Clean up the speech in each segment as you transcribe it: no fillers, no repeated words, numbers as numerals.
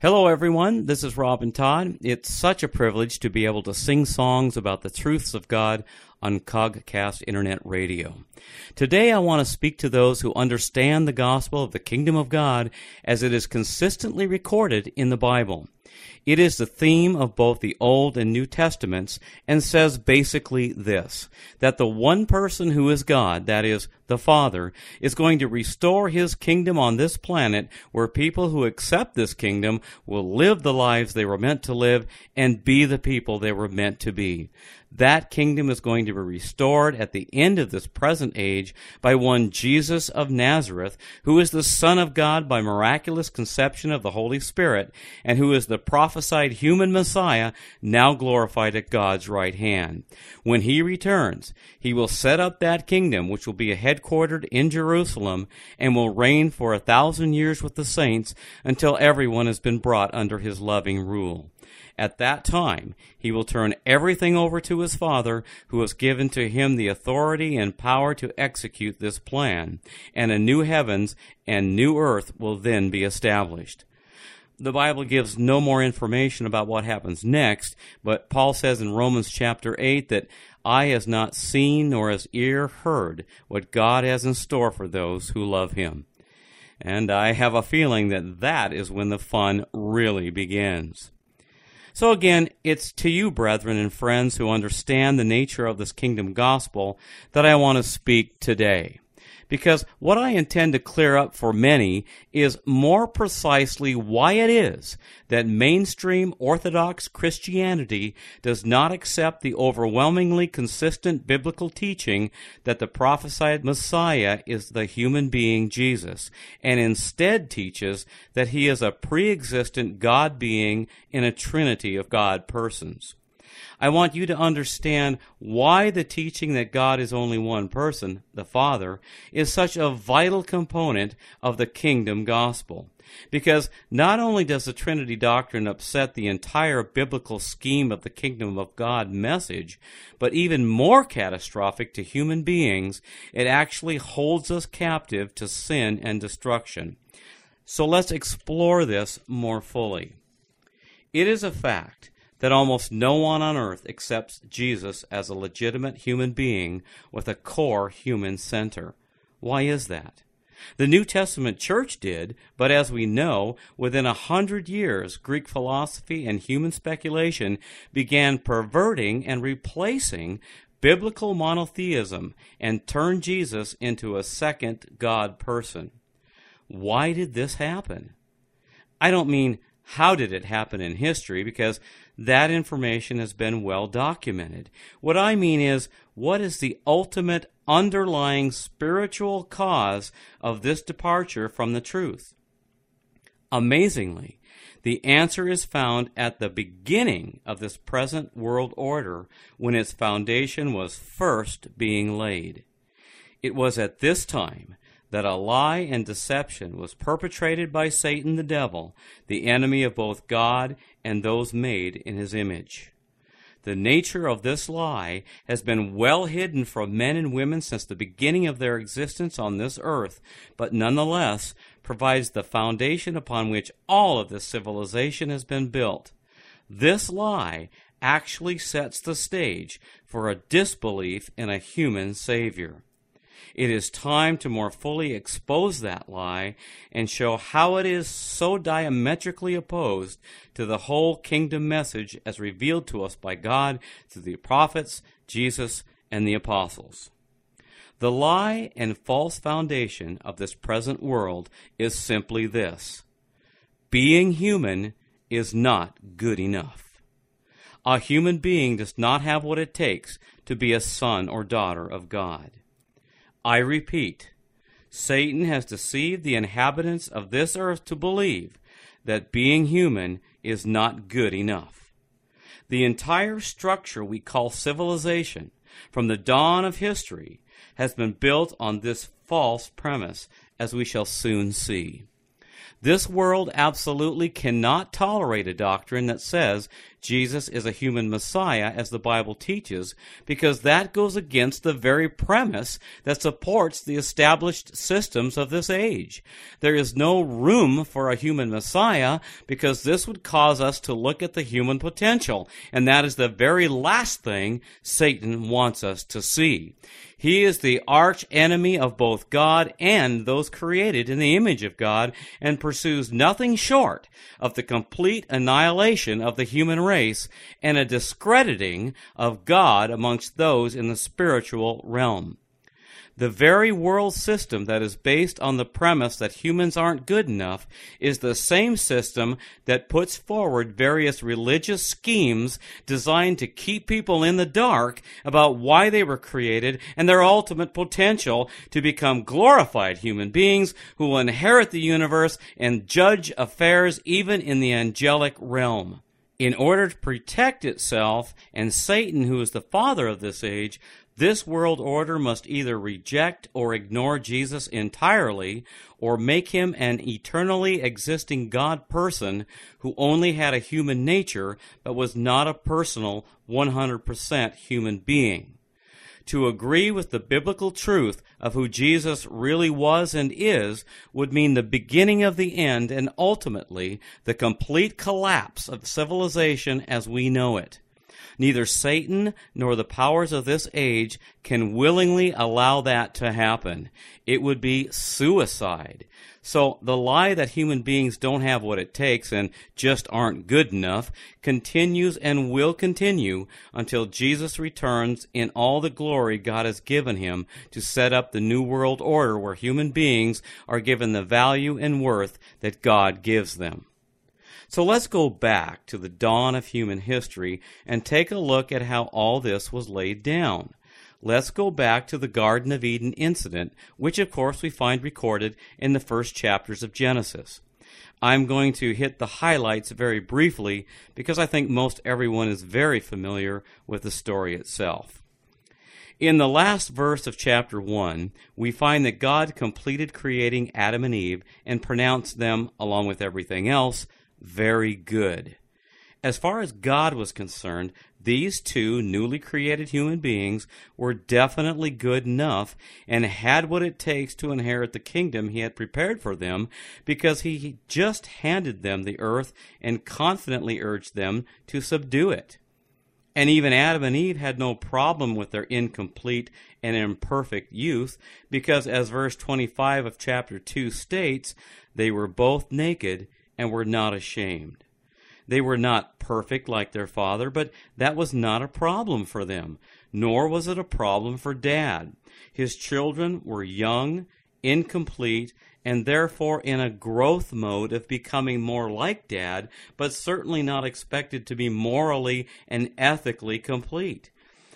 Hello, everyone. This is Robin Todd. It's such a privilege to be able to sing songs about the truths of God on Cogcast Internet Radio. Today, I want to speak to those who understand the gospel of the kingdom of God as it is consistently recorded in the Bible. It is the theme of both the Old and New Testaments and says basically this, that the one person who is God, that is, the Father, is going to restore His kingdom on this planet where people who accept this kingdom will live the lives they were meant to live and be the people they were meant to be. That kingdom is going to be restored at the end of this present age by one Jesus of Nazareth, who is the Son of God by miraculous conception of the Holy Spirit, and who is the prophesied human Messiah, now glorified at God's right hand. When He returns, He will set up that kingdom, which will be headquartered in Jerusalem, and will reign for 1,000 years with the saints until everyone has been brought under His loving rule. At that time, He will turn everything over to His Father, who has given to Him the authority and power to execute this plan, and a new heavens and new earth will then be established. The Bible gives no more information about what happens next, but Paul says in Romans chapter 8 that eye has not seen nor has ear heard what God has in store for those who love Him. And I have a feeling that that is when the fun really begins. So again, it's to you, brethren and friends who understand the nature of this kingdom gospel that I want to speak today. Because what I intend to clear up for many is more precisely why it is that mainstream Orthodox Christianity does not accept the overwhelmingly consistent biblical teaching that the prophesied Messiah is the human being Jesus, and instead teaches that He is a pre-existent God being in a trinity of God persons. I want you to understand why the teaching that God is only one person, the Father, is such a vital component of the kingdom gospel. Because not only does the Trinity doctrine upset the entire biblical scheme of the kingdom of God message, but even more catastrophic to human beings, it actually holds us captive to sin and destruction. So let's explore this more fully. It is a fact that almost no one on earth accepts Jesus as a legitimate human being with a core human center. Why is that? The New Testament church did, but as we know, within 100 years, Greek philosophy and human speculation began perverting and replacing biblical monotheism and turned Jesus into a second God person. Why did this happen? I don't mean how did it happen in history, because that information has been well documented. What I mean is, what is the ultimate underlying spiritual cause of this departure from the truth? Amazingly, the answer is found at the beginning of this present world order, when its foundation was first being laid. It was at this time that a lie and deception was perpetrated by Satan the devil, the enemy of both God and those made in His image. The nature of this lie has been well hidden from men and women since the beginning of their existence on this earth, but nonetheless provides the foundation upon which all of this civilization has been built. This lie actually sets the stage for a disbelief in a human Savior. It is time to more fully expose that lie and show how it is so diametrically opposed to the whole kingdom message as revealed to us by God through the prophets, Jesus, and the apostles. The lie and false foundation of this present world is simply this: being human is not good enough. A human being does not have what it takes to be a son or daughter of God. I repeat, Satan has deceived the inhabitants of this earth to believe that being human is not good enough. The entire structure we call civilization, from the dawn of history, has been built on this false premise, as we shall soon see. This world absolutely cannot tolerate a doctrine that says Jesus is a human Messiah, as the Bible teaches, because that goes against the very premise that supports the established systems of this age. There is no room for a human Messiah because this would cause us to look at the human potential, and that is the very last thing Satan wants us to see. He is the arch enemy of both God and those created in the image of God, and pursues nothing short of the complete annihilation of the human race and a discrediting of God amongst those in the spiritual realm. The very world system that is based on the premise that humans aren't good enough is the same system that puts forward various religious schemes designed to keep people in the dark about why they were created and their ultimate potential to become glorified human beings who will inherit the universe and judge affairs even in the angelic realm. In order to protect itself and Satan, who is the father of this age, this world order must either reject or ignore Jesus entirely, or make him an eternally existing God person who only had a human nature but was not a personal 100% human being. To agree with the biblical truth of who Jesus really was and is would mean the beginning of the end and ultimately the complete collapse of civilization as we know it. Neither Satan nor the powers of this age can willingly allow that to happen. It would be suicide. So the lie that human beings don't have what it takes and just aren't good enough continues and will continue until Jesus returns in all the glory God has given him to set up the new world order where human beings are given the value and worth that God gives them. So let's go back to the dawn of human history and take a look at how all this was laid down. Let's go back to the Garden of Eden incident, which of course we find recorded in the first chapters of Genesis. I'm going to hit the highlights very briefly because I think most everyone is very familiar with the story itself. In the last verse of chapter 1, we find that God completed creating Adam and Eve and pronounced them, along with everything else, very good. As far as God was concerned, these two newly created human beings were definitely good enough and had what it takes to inherit the kingdom he had prepared for them, because he just handed them the earth and confidently urged them to subdue it. And even Adam and Eve had no problem with their incomplete and imperfect youth, because as verse 25 of chapter 2 states, they were both naked and were not ashamed. They were not perfect like their father, but that was not a problem for them, nor was it a problem for Dad. His children were young, incomplete, and therefore in a growth mode of becoming more like Dad, but certainly not expected to be morally and ethically complete.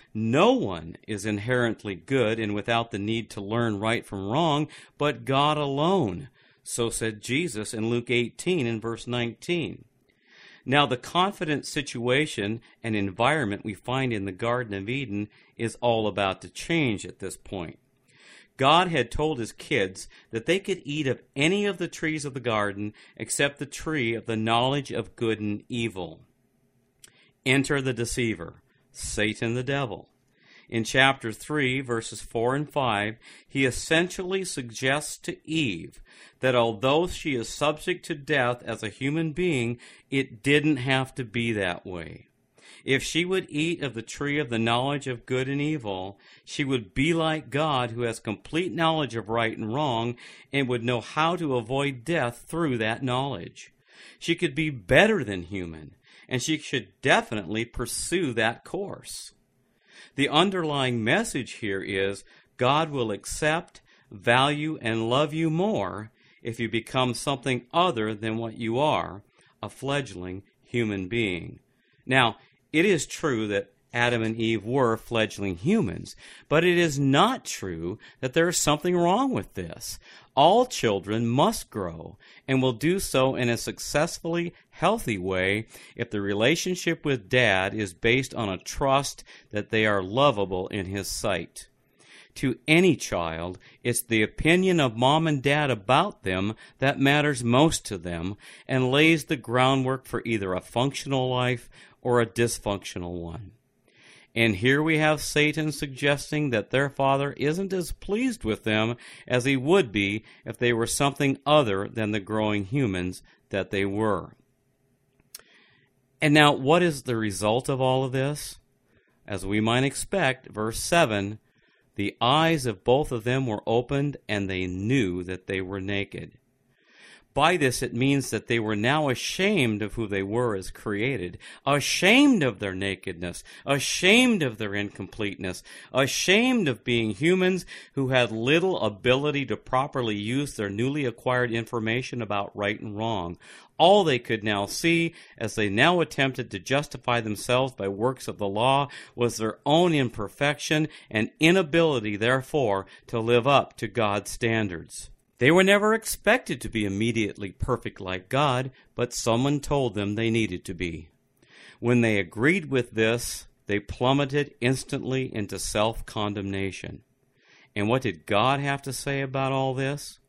No one is inherently good and without the need to learn right from wrong, but God alone. So said Jesus in Luke 18 and verse 19. Now, the confident situation and environment we find in the Garden of Eden is all about to change at this point. God had told his kids that they could eat of any of the trees of the garden except the tree of the knowledge of good and evil. Enter the deceiver, Satan the devil. In chapter 3, verses 4 and 5, he essentially suggests to Eve that although she is subject to death as a human being, it didn't have to be that way. If she would eat of the tree of the knowledge of good and evil, she would be like God, who has complete knowledge of right and wrong and would know how to avoid death through that knowledge. She could be better than human, and she should definitely pursue that course. The underlying message here is God will accept, value, and love you more if you become something other than what you are, a fledgling human being. Now, it is true that Adam and Eve were fledgling humans, but it is not true that there is something wrong with this. All children must grow and will do so in a successfully healthy way if the relationship with Dad is based on a trust that they are lovable in his sight. To any child, it's the opinion of Mom and Dad about them that matters most to them and lays the groundwork for either a functional life or a dysfunctional one. And here we have Satan suggesting that their father isn't as pleased with them as he would be if they were something other than the growing humans that they were. And now, what is the result of all of this? As we might expect, verse 7, the eyes of both of them were opened, and they knew that they were naked. By this, it means that they were now ashamed of who they were as created, ashamed of their nakedness, ashamed of their incompleteness, ashamed of being humans who had little ability to properly use their newly acquired information about right and wrong. All they could now see, as they now attempted to justify themselves by works of the law, was their own imperfection and inability, therefore, to live up to God's standards. They were never expected to be immediately perfect like God, but someone told them they needed to be. When they agreed with this, they plummeted instantly into self-condemnation. And what did God have to say about all this?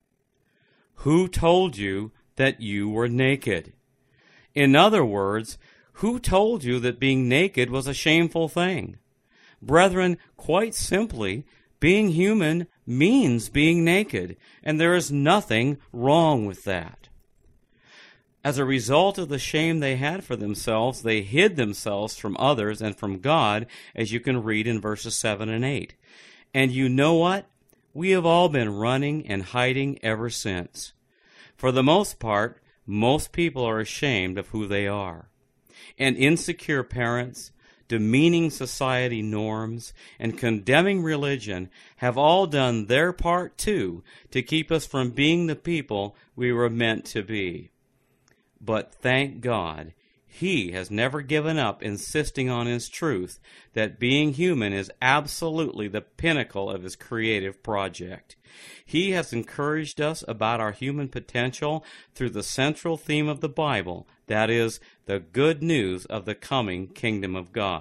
Who told you that you were naked? In other words, who told you that being naked was a shameful thing? Brethren, quite simply, being human means being naked, and there is nothing wrong with that. As a result of the shame they had for themselves, they hid themselves from others and from God, as you can read in verses 7 and 8. And you know what? We have all been running and hiding ever since. For the most part, most people are ashamed of who they are. And insecure parents, demeaning society norms, and condemning religion have all done their part, too, to keep us from being the people we were meant to be. But thank God, He has never given up insisting on His truth that being human is absolutely the pinnacle of His creative project. He has encouraged us about our human potential through the central theme of the Bible, that is, the good news of the coming kingdom of God.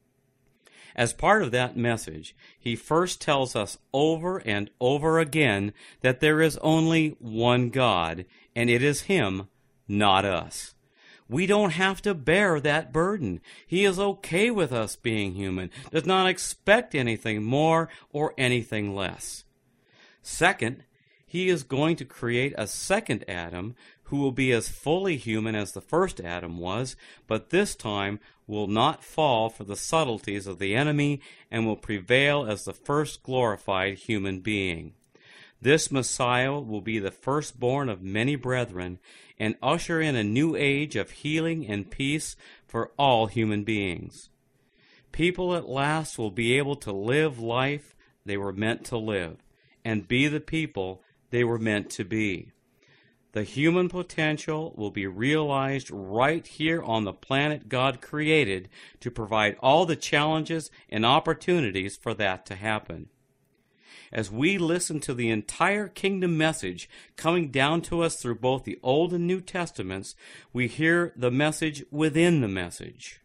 As part of that message, He first tells us over and over again that there is only one God, and it is Him, not us. We don't have to bear that burden. He is okay with us being human, does not expect anything more or anything less. Second, He is going to create a second Adam who will be as fully human as the first Adam was, but this time will not fall for the subtleties of the enemy and will prevail as the first glorified human being. This Messiah will be the firstborn of many brethren and usher in a new age of healing and peace for all human beings. People at last will be able to live life they were meant to live and be the people they were meant to be. The human potential will be realized right here on the planet God created to provide all the challenges and opportunities for that to happen. As we listen to the entire kingdom message coming down to us through both the Old and New Testaments, we hear the message within the message.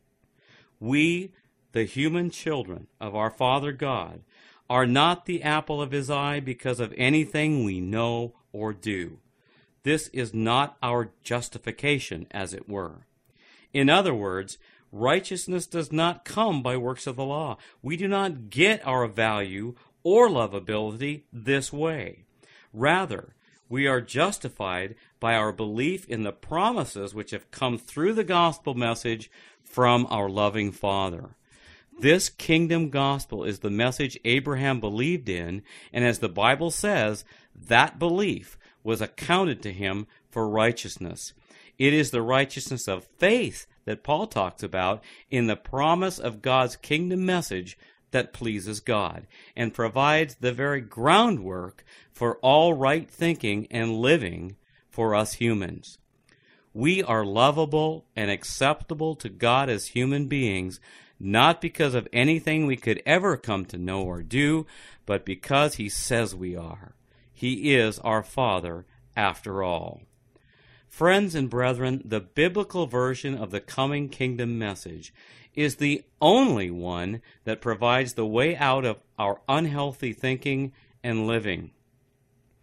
We, the human children of our Father God, are not the apple of His eye because of anything we know or do. This is not our justification, as it were. In other words, righteousness does not come by works of the law. We do not get our value or lovability this way. Rather, we are justified by our belief in the promises which have come through the gospel message from our loving Father. This kingdom gospel is the message Abraham believed in, and as the Bible says, that belief was accounted to him for righteousness. It is the righteousness of faith that Paul talks about in the promise of God's kingdom message that pleases God and provides the very groundwork for all right thinking and living for us humans. We are lovable and acceptable to God as human beings, not because of anything we could ever come to know or do, but because He says we are. He is our Father after all. Friends and brethren, the biblical version of the coming kingdom message is the only one that provides the way out of our unhealthy thinking and living.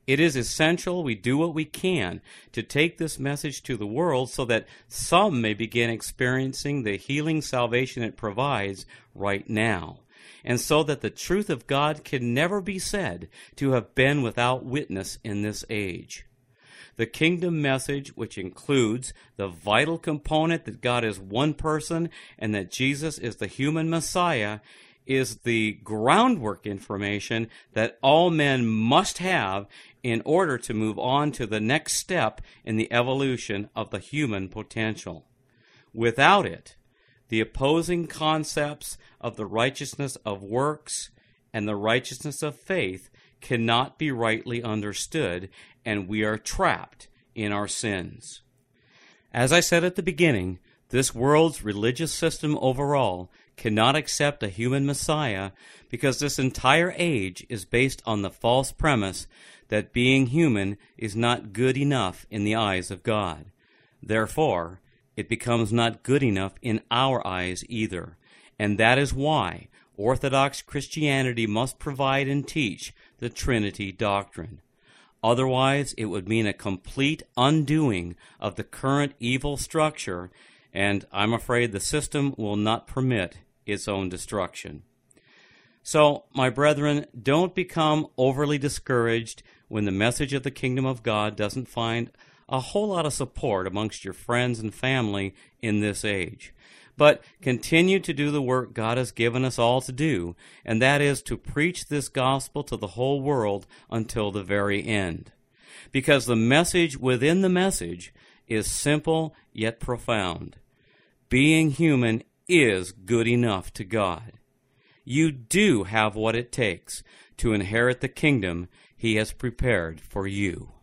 It is essential we do what we can to take this message to the world so that some may begin experiencing the healing salvation it provides right now, and so that the truth of God can never be said to have been without witness in this age. The kingdom message, which includes the vital component that God is one person and that Jesus is the human Messiah, is the groundwork information that all men must have in order to move on to the next step in the evolution of the human potential. Without it, the opposing concepts of the righteousness of works and the righteousness of faith cannot be rightly understood, and we are trapped in our sins. As I said at the beginning, this world's religious system overall cannot accept a human Messiah because this entire age is based on the false premise that being human is not good enough in the eyes of God. Therefore, it becomes not good enough in our eyes either, and that is why Orthodox Christianity must provide and teach the Trinity doctrine. Otherwise, it would mean a complete undoing of the current evil structure, and I'm afraid the system will not permit its own destruction. So, my brethren, don't become overly discouraged when the message of the kingdom of God doesn't find a whole lot of support amongst your friends and family in this age. But continue to do the work God has given us all to do, and that is to preach this gospel to the whole world until the very end. Because the message within the message is simple yet profound. Being human is good enough to God. You do have what it takes to inherit the kingdom He has prepared for you.